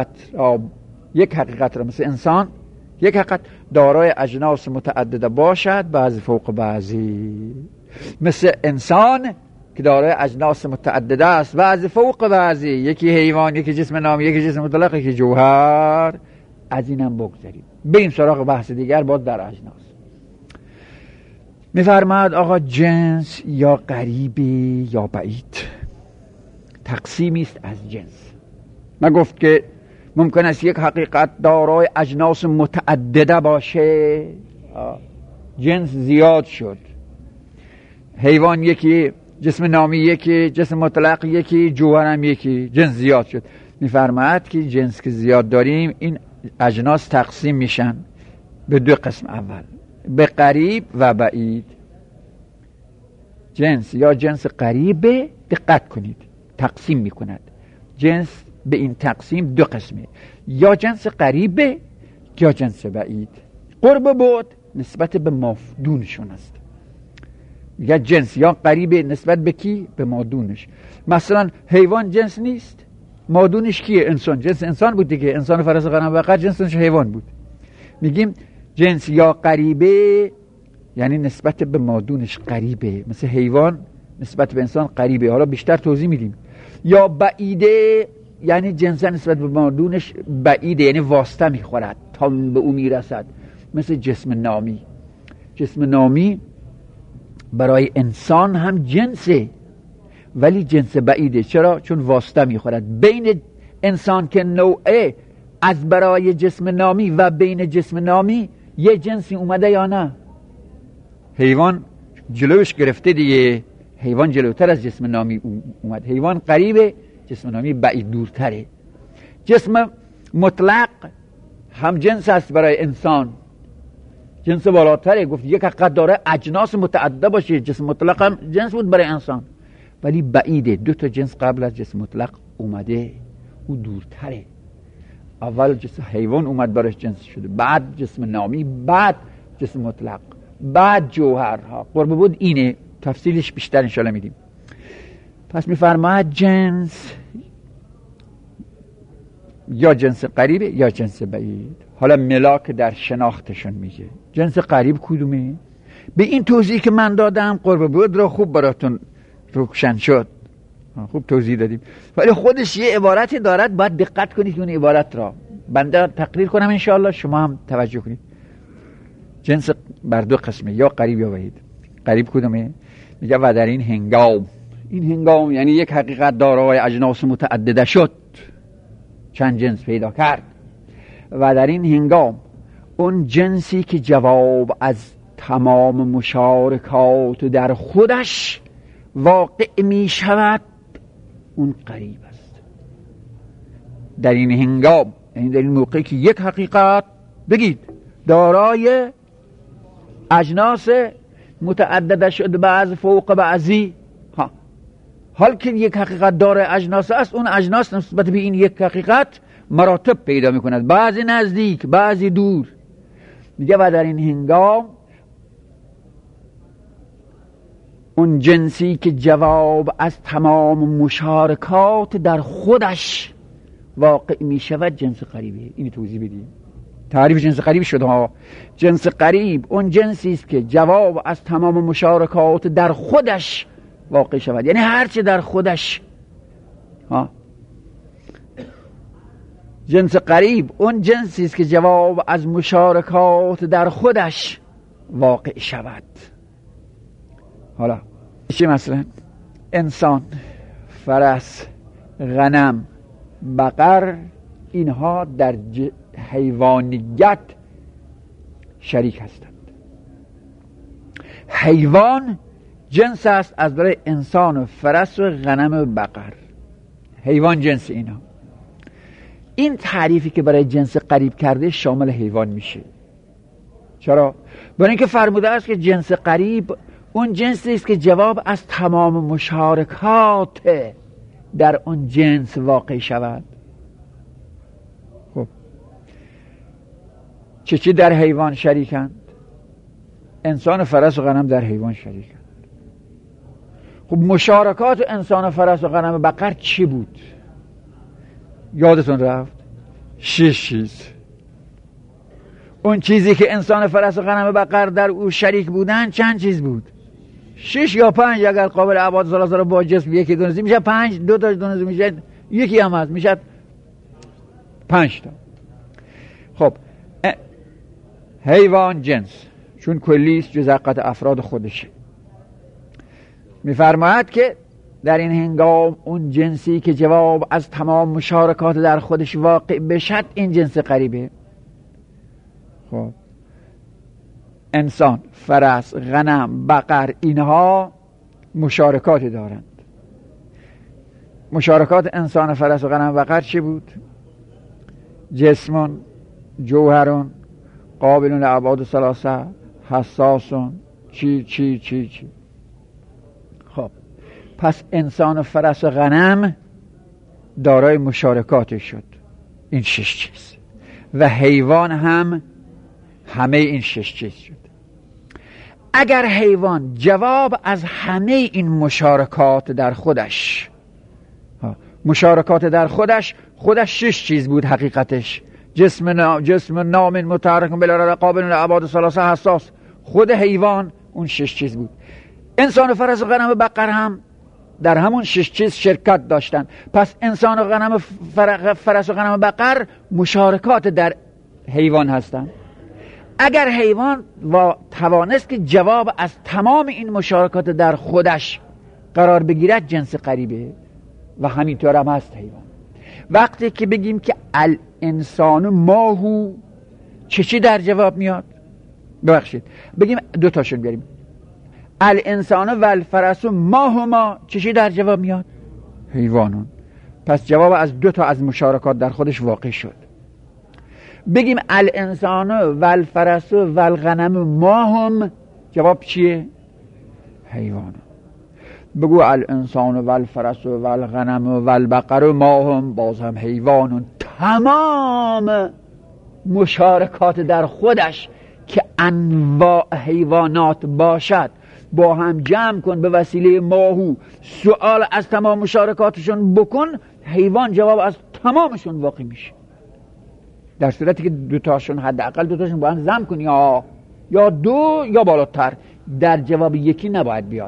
حقیقت را مثل انسان، یک حقیقت دارای اجناس متعدده باشد، بعضی فوق بعضی، مثل انسان که دارای اجناس متعدده است، بعضی فوق بعضی، یکی حیوان، یکی جسم نامی، یکی جسم مطلق، یکی جوهر. از اینم بگذاریم، بریم سراغ بحث دیگر باز در اجناس. میفرماد آقا جنس یا قریبی یا بعید تقسیمی است از جنس. من گفت که ممکن است یک حقیقت دارای اجناس متعدده باشه، جنس زیاد شد، حیوان یکی، جسم نامی یکی، جسم مطلق یکی، جوهر هم یکی، جنس زیاد شد. میفرماید که جنس که زیاد داریم این اجناس تقسیم میشن به دو قسم. اول به قریب و بعید. جنس یا جنس قریبه، دقت کنید، تقسیم میکند. جنس به این تقسیم دو قسمه، یا جنس قریبه یا جنس بعید. قرب بعد نسبت به مافدونشون است. یا جنس یا قریبه نسبت به کی؟ به مادونش. مثلا حیوان جنس نیست، مادونش کیه؟ انسان. جنس انسان بود دیگه، انسان فرس غنم بقر جنسش حیوان بود. میگیم جنس یا قریبه یعنی نسبت به مادونش قریبه، مثل حیوان نسبت به انسان قریبه. حالا بیشتر توضیح میدیم. یا بعیده یعنی جنس نسبت به مادونش بعیده، یعنی واسطه میخورد تا به او میرسد، مثل جسم نامی. جسم نامی برای انسان هم جنسه ولی جنس بعیده. چرا؟ چون واسطه میخورد بین انسان که نوعه از برای جسم نامی و بین جسم نامی یه جنسی اومده یا نه؟ حیوان جلوش گرفته دیگه، حیوان جلوتر از جسم نامی اومد. حیوان قریبه، جسم نامی بعید دورتره. جسم مطلق هم جنس است برای انسان، جنس بالاتره. گفت یک حقیقت داره اجناس متعدده باشه، جسم مطلق هم جنس بود برای انسان ولی بعیده، دو تا جنس قبل از جسم مطلق اومده، او دورتره. اول جسم حیوان اومد برایش جنس شده، بعد جسم نامی، بعد جسم مطلق، بعد جوهرها. قرب بود اینه، تفصیلش بیشتر انشاءالله میدیم. پس میفرماید جنس یا جنس قریبه یا جنس بعید. حالا ملاک در شناختشون میگه جنس قریب کدومه؟ به این توضیح که من دادم قرب بود را خوب براتون روشن شد، خوب توضیح دادیم، ولی خودش یه عبارتی دارد، باید دقت کنید اون عبارت را. بنده تقریر کنم انشاءالله، شما هم توجه کنید. جنس بر دو قسمه، یا قریب یا بعید. قریب کدومه؟ میگه و در این هنگام، این هنگام یعنی یک حقیقت دارای اجناس متعدده شد، چند جنس پیدا کرد. و در این هنگام اون جنسی که جواب از تمام مشارکات در خودش واقع می شود اون قریب است. در این هنگام یعنی در این موقعی که یک حقیقت بگید دارای اجناس متعدد شد بعض فوق بعضی. حال که یک حقیقت داره اجناس است، اون اجناس نسبت به این یک حقیقت مراتب پیدا میکند، بعضی نزدیک بعضی دور. میگه و در این هنگام اون جنسی که جواب از تمام مشارکات در خودش واقع می شود جنس قریبه. اینی توضیح بدیم. تعریف جنس قریب شد ها. جنس قریب اون جنسی است که جواب از تمام مشارکات در خودش واقع شود، یعنی هرچه در خودش جنس قریب اون جنسی است که جواب از مشارکات در خودش واقع شود. حالا چی مثلا انسان، فرس، غنم، بقر، اینها در حیوانیت شریک هستند. حیوان جنس است از برای انسان و فرس و غنم و بقر. حیوان جنس اینا. این تعریفی که برای جنس قریب کرده شامل حیوان میشه. چرا؟ برای اینکه فرموده است که جنس قریب اون جنسی است که جواب از تمام مشارکات در اون جنس واقع شود. خب چی در حیوان شریکند؟ انسان و فرس و غنم در حیوان شریکند. خب مشارکات انسان و فرس و غنم و بقر چی بود؟ یادتون رفت؟ 6 چیز. اون چیزی که انسان فرس و غنم و بقر در او شریک بودن چند چیز بود؟ 6 یا 5، اگر قابل ابعاد سلاسل با جسم یکی دونزی میشه 5، 2 تا دونزی میشه یکی هم هست میشه 5 تا. خب حیوان جنس چون کلیست جز حقیقت افراد خودشه. میفرماید که در این هنگام اون جنسی که جواب از تمام مشارکات در خودش واقع بشد این جنس قریبه. خب انسان، فرس، غنم، بقر اینها مشارکات دارند. مشارکات انسان، فرس و غنم و بقر چی بود؟ جسمون، جوهرون، قابلون لابعاد ثلاثه، حساسون، چی. خب پس انسان و فرس و غنم دارای مشارکات شد، این 6 چیز، و حیوان هم همه این 6 چیز شد. اگر حیوان جواب از همه این مشارکات در خودش، مشارکات در خودش 6 چیز بود حقیقتش. جسم نام متحرک بلا قابل لابعاد ثلاثه حساس، خود حیوان اون 6 چیز بود. انسان و فرس و غنم و بقر هم در همون 6 چیز شرکت داشتن. پس انسان و غنم فرس و غنم و بقر مشارکات در حیوان هستند. اگر حیوان توانست که جواب از تمام این مشارکات در خودش قرار بگیرد جنس قریبه و همینطور هم هست حیوان. وقتی که بگیم که الانسان ماهو چی در جواب میاد؟ ببخشید بگیم 2 تاشون بیاریم. الانسان و الفرس ماهما چی در جواب میاد؟ حیوانون. پس جواب از 2 تا از مشارکات در خودش واقع شد. بگیم الانسان و الفرس و الغنم ماهم، جواب چیه؟ حیوان. بگو الانسان و الفرس و الغنم و البقر ماهم، باز هم حیوانون. تمام مشارکات در خودش که انواع حیوانات باشد با هم جمع کن به وسیله ماهو، سوال از تمام مشارکاتشون بکن، حیوان جواب از تمامشون واقع میشه. در صورتی که 2 تاشون حداقل 2 تاشون با هم جمع کنی یا 2 یا بالاتر، در جواب یکی نباید بیاد.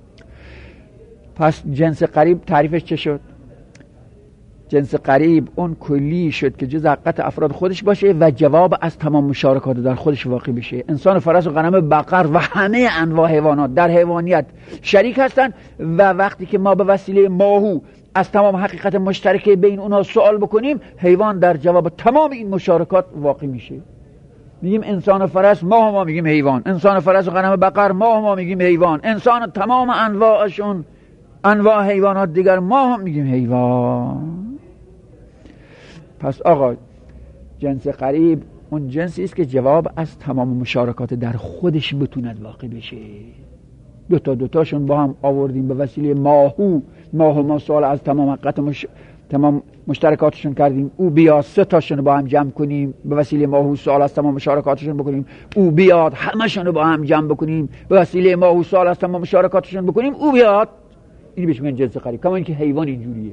پس جنس قریب تعریفش چه شد؟ جنس قریب اون کلی شد که جز حقیقت افراد خودش باشه و جواب از تمام مشارکات در خودش واقع بشه. انسان و فرس و غنم بقر و همه انواع حیوانات در حیوانیت شریک هستن و وقتی که ما به وسیله ماهو از تمام حقیقت مشترک بین اونها سوال بکنیم، حیوان در جواب تمام این مشارکات واقع میشه. میگیم انسان و فرس، ما میگیم حیوان. انسان و فرس و غنم بقر، ما میگیم حیوان. انسان و تمام انواعشون، انواع حیوانات دیگر، ما هم میگیم حیوان. پس آقا جنس قریب اون جنسی است که جواب از تمام مشارکات در خودش بتوند واقع بشه. دوتاشون با هم آوردیم به وسیله ماهو ما سوال از تمام حقیقت تمام مشترکاتشون کردیم، او بیاد 3 تاشون با هم جمع کنیم به وسیله ماهو سوال از تمام مشارکاتشون بکنیم، او بیاد همشون با هم جمع بکنیم به وسیله ماهو سوال از تمام مشارکاتشون بکنیم، او بیاد. این بهش میگن جنس غریب، کما اینکه حیوان اینجوریه.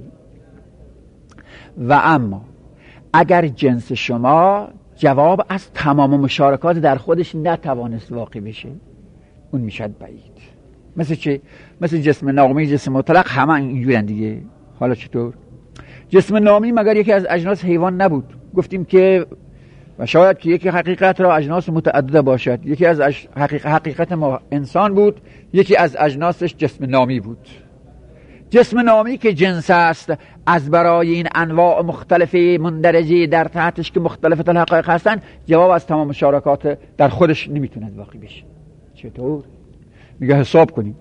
و اما اگر جنس شما جواب از تمام مشارکات در خودش نتوانست واقع بشه، اون میشد بعید. مثل چه؟ مثل جسم نامی، جسم مطلق، همه اینجورن دیگه. حالا چطور؟ جسم نامی مگر یکی از اجناس حیوان نبود؟ گفتیم که و شاید که یکی حقیقت را اجناس متعدده باشد. یکی از حقیقت ما انسان بود، یکی از اجناسش جسم نامی بود. جسم نامی که جنس است، از برای این انواع مختلف مندرجه در تحتش که مختلف الحقایق هستند، جواب از تمام مشارکات در خودش نمیتوند واقع بشه. چطور؟ میگه حساب کنیم.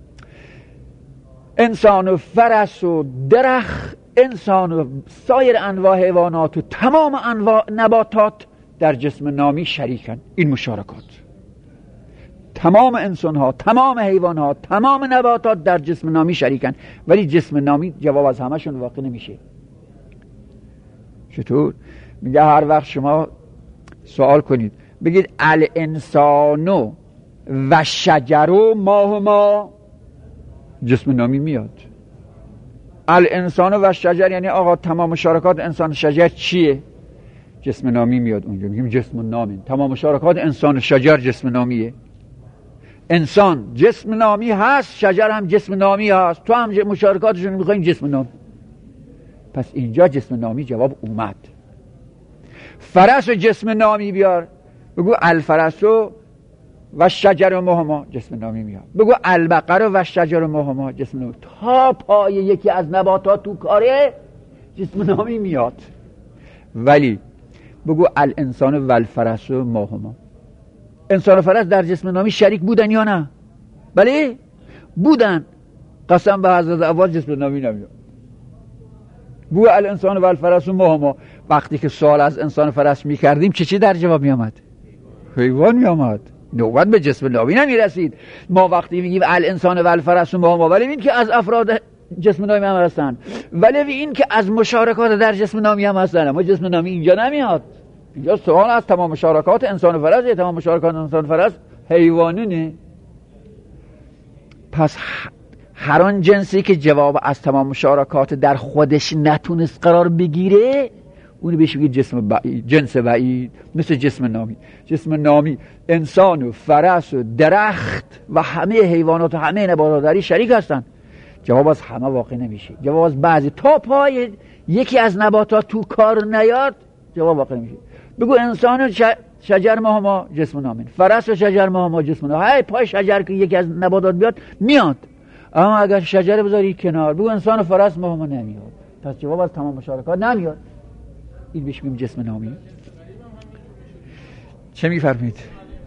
انسان و فرس و درخت، انسان و سایر انواع حیوانات و تمام انواع نباتات در جسم نامی شریکن. این مشارکات تمام انسان ها، تمام حیوان ها، تمام نباتات در جسم نامی شریکن، ولی جسم نامی جواب از همشون واقع نمیشه. چطور؟ میگه هر وقت شما سوال کنید بگید الانسانو و شجرو ماهما، جسم نامی میاد. الانسانو و شجر یعنی آقا تمام مشارکات انسان شجر چیه؟ جسم نامی میاد اونجا، میگیم جسم نامی. تمام مشارکات انسان شجر جسم نامیه. انسان جسم نامی هست، شجر هم جسم نامی هست، تو هم مشارکاتشون میخواییم جسم نامی. پس اینجا جسم نامی جواب اومد. فرس و جسم نامی بیار، بگو الفرسو و شجر مهما، جسم نامی میاد. بگو البقره و شجر مهما، جسم نامی. تا پای یکی از نباتات تو کاره جسم نامی میاد. ولی بگو الانسان و الفرس و مهما، انسان و فرس در جسم نامی شریک بودن یا نه؟ بله بودن. قسم به حضرت عباس جسم نامی نمیاد. بگو الانسان و الفرس و مهما. وقتی که سوال از انسان و فرس میکردیم چی در جواب میامد؟ حیوان میامد. نوبت به جسم نامی نمیرسید. ما وقتی میگیم الانسان و الفرس و مهما، ولی این که از افراد جسم نامی هم هستن، ولی این که از مشارکات در جسم نامی هم هستن، اما جسم نامی اینجا نمیاد. اینجا سوال از تمام مشارکات انسان و فرس، تمام مشارکات انسان و فرس حیوانونه. پس هر آن جنسی که جواب از تمام مشارکات در خودش نتونست قرار بگیره، اونو بهش میگه جنس بعید. مثل جسم نامی. جسم نامی انسان و فرس و درخت و همه حیوانات و همه نباتات داری شریک هستن، جواب از همه واقع نمیشه. جواب از بعضی تا پای یکی از نباتات تو کار نیاد جواب واقع نمیشه. بگو انسان و شجر مهما، جسم نامی. فرس و شجر مهما، جسم نامی. های پای شجر که یکی از نباتات بیاد میاد، اما اگر شجر بذاری کنار بگو انسان و فرس مهما، نمیاد. پس جواب از تمام مشارکات نمیاد. این بهش میگیم جسم نامی. چه میفرمید؟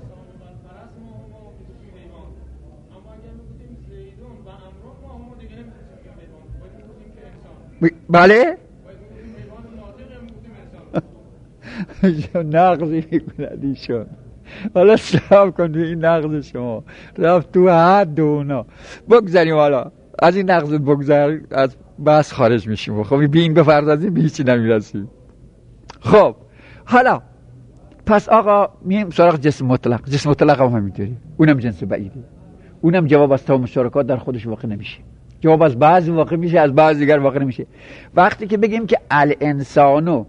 بله نقضی میکند ایشون. حالا صبر کن، این نقض شما رفت تو حد اونا. بگذاریم حالا از این نقض، بگذار از بحث خارج میشیم. خب بین بفرضیم به هیچی نمیرسیم. خب حالا پس آقا میایم سراغ جسم مطلق. جسم مطلق هم همینطوری، اونم جنس بعیده. اونم جواب از تمام مشارکات در خودش واقع نمیشه. جواب از بعضی واقع میشه، از بعض دیگر واقع نمیشه. وقتی که بگیم که الانسانو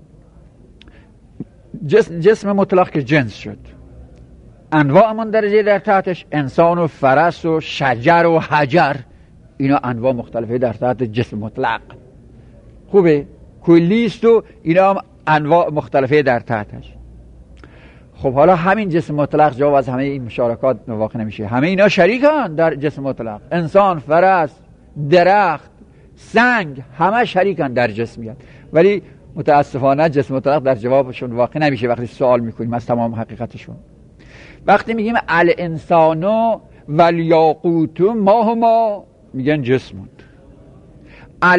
جسم مطلق که جنس شد، انواع مندرجه در تحتش انسان و فرس و شجر و حجر، اینا انواع مختلفه در تحت جسم مطلق. خوبه؟ کلیست و اینا هم انواع مختلفه در تحتش. خب حالا همین جسم مطلق جواب از همه این مشارکات واقع نمیشه. همه اینا شریکن در جسم مطلق. انسان، فرس، درخت، سنگ، همه شریکن در جسمیت، ولی متاسفانه جسم مطلق در جوابشون واقع نمیشه وقتی سوال میکنیم از تمام حقیقتشون. وقتی میگیم الانسانو والیاقوت ماهما، میگن جسمند.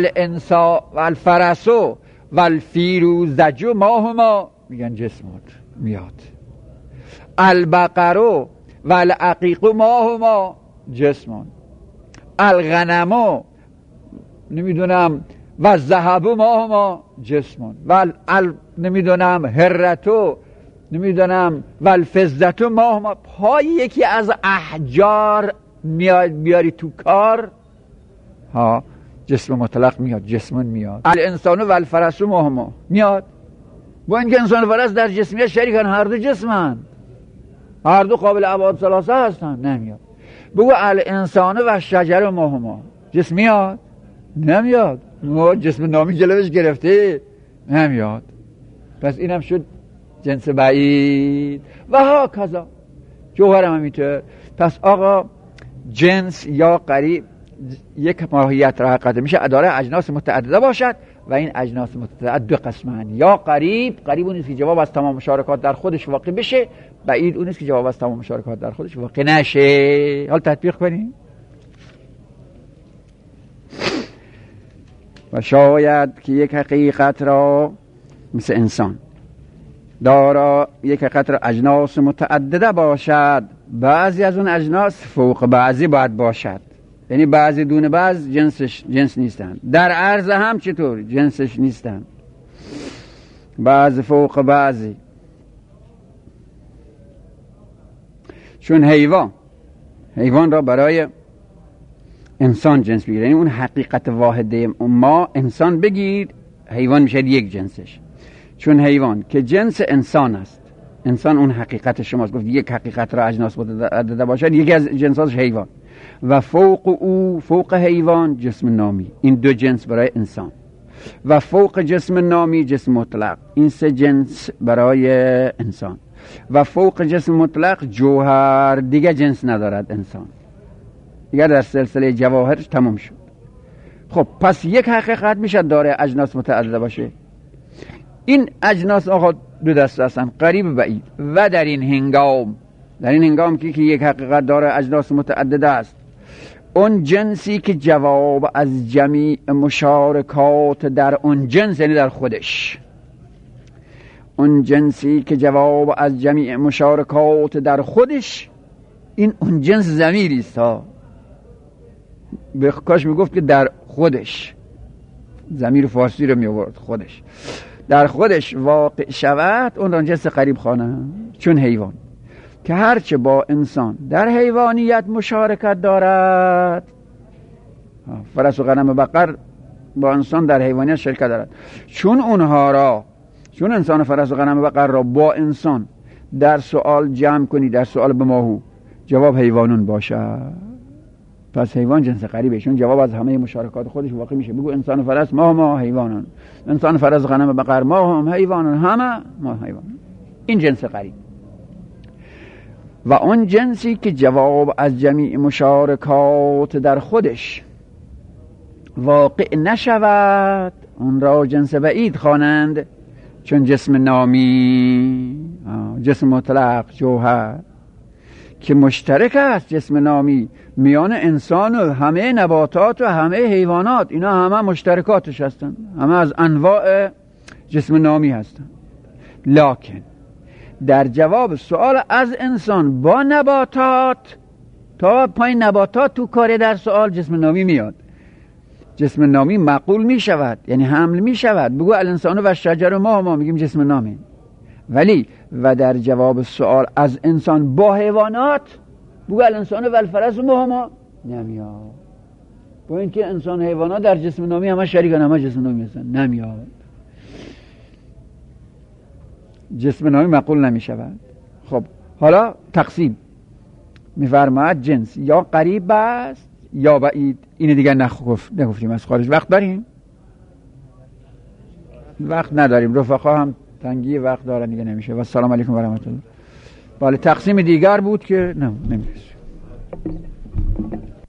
الانسان والفرسو والفیروزج ماهما، میگن جسمند. میاد. البقرو و العقیق ما هما جسمون، الغنمو نمیدونم و الذهب ما هما جسمون و نمیدونم هرتو نمیدونم و الفضتو ما هما. پای یکی از احجار بیاری تو کار ها جسم مطلق میاد، جسمون میاد. الانسانو و الفرسو ما هما میاد. با اینکه انسان و فرس در جسمیت شریکن، هر دو جسمن، هر دو قابل ابعاد ثلاثه هستن، نمیاد. بگو الانسان و شجر ما هما جسم میاد؟ نمیاد. جسم نامی جلوش گرفته، نمیاد. پس اینم شد جنس بعید و ها کذا جوهر هم همینطور. پس آقا جنس یا قریب یک ماهیت را حقیقت میشه داره اجناس متعدده باشد و این اجناس متعدد دو قسمن، یا قریب اون است که جواب از تمام مشارکات در خودش واقع بشه، بعید اون است که جواب از تمام مشارکات در خودش واقع نشه. حال تطبیق کنیم. و شاید که یک حقیقت را مثل انسان دارا یک حقیقت را اجناس متعدده باشد، بعضی از اون اجناس فوق بعضی باید باشد، یعنی بعضی دون بعض جنس نیستن. در عرض هم چطور جنسش نیستن، بعض فوق بعضی. چون حیوان را برای انسان جنس بگیر، یعنی اون حقیقت واحده ما انسان بگیر، حیوان میشه یک جنسش. چون حیوان که جنس انسان است، انسان اون حقیقت شماست، گفت یک حقیقت را اجناس متعدده باشد، یکی از جنساش حیوان و فوق حیوان جسم نامی، این دو جنس برای انسان، و فوق جسم نامی جسم مطلق، این سه جنس برای انسان، و فوق جسم مطلق جوهر، دیگه جنس ندارد انسان، دیگه در سلسله جواهرش تمام شد. خب پس یک حقیقت میشه داره اجناس متعدده باشه. این اجناس آقا دو دسته هستن، قریب و بعید. و در این هنگام که یک حقیقت داره اجناس متعدده است، اون جنسی که جواب از جمیع مشارکات در اون جنس، یعنی در خودش، اون جنسی که جواب از جمیع مشارکات در خودش، این اون جنس ضمیری است ها. کاش میگفت که در خودش، ضمیر فارسی رو میآورد، خودش، در خودش واقع شود، اون را جنس قریب خوانم. چون حیوان که هرچه با انسان در حیوانیت مشارکت دارد، فرس و غنم و بقر با انسان در حیوانیت شرکت دارد، چون انسان و فرس و غنم و بقر را با انسان در سؤال جمع کنی، در سؤال به ماهو، جواب حیوانون باشد، پس حیوان جنس قریبه، چون جواب از همه مشارکات خودش واقع میشه. بگو انسان و فرس ما حیوانان، انسان و فرس و غنم و بقر ما هم حیوانان، همه ما حیوانان، این جنس قریب. و اون جنسی که جواب از جمیع مشارکات در خودش واقع نشود، اون را جنس بعید خوانند. چون جسم نامی، جسم مطلق، جوهر که مشترک است، جسم نامی میان انسان و همه نباتات و همه حیوانات، اینا همه مشترکاتش هستن، همه از انواع جسم نامی هستن. لکن در جواب سوال از انسان با نباتات، تا پایین نباتات تو کار در سوال جسم نامی میاد، جسم نامی معقول می شود، یعنی حمل می شود. بگو الانسان و شجر ما میگیم جسم نامی. ولی و در جواب سوال از انسان با حیوانات، بگو الانسان و الفرس ما نمیاد. با اینکه انسان و حیوانات در جسم نامی همه شریکن، همه جسم نامی هستن، نمیاد. جسم نامی معقول نمی شود. خب حالا تقسیم میفرماید جنس یا قریب است یا بعید. این دیگه نگفتیم از خارج. وقت داریم؟ وقت نداریم، رفقا هم تنگی وقت دارن دیگه، نمیشه. و السلام علیکم و رحمت الله. بله تقسیم دیگر بود که نمیشه.